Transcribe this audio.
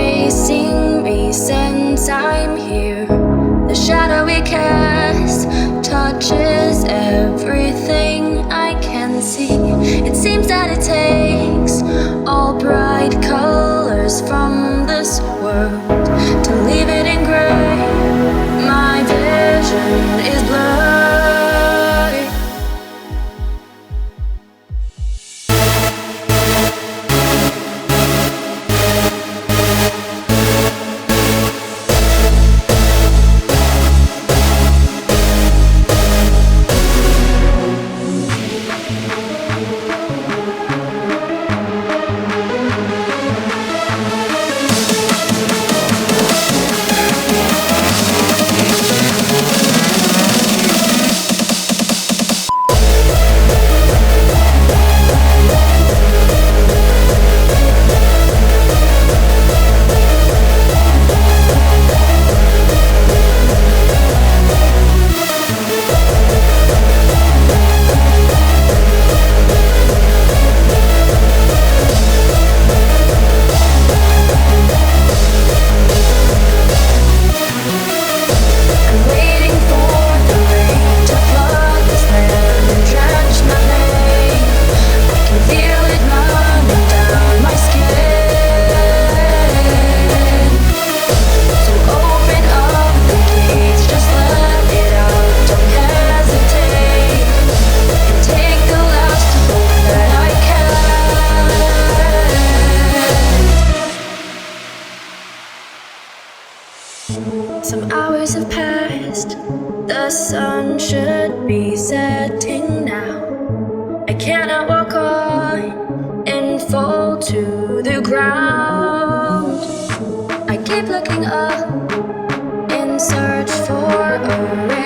chasing me since I'm here. The shadow we cast touches everything I can see. It seems that it takes all bright colors from this world to leave it in gray. My vision is blurry. Some hours have passed, the sun should be setting now. I cannot walk on and fall to the ground. I keep looking up in search for a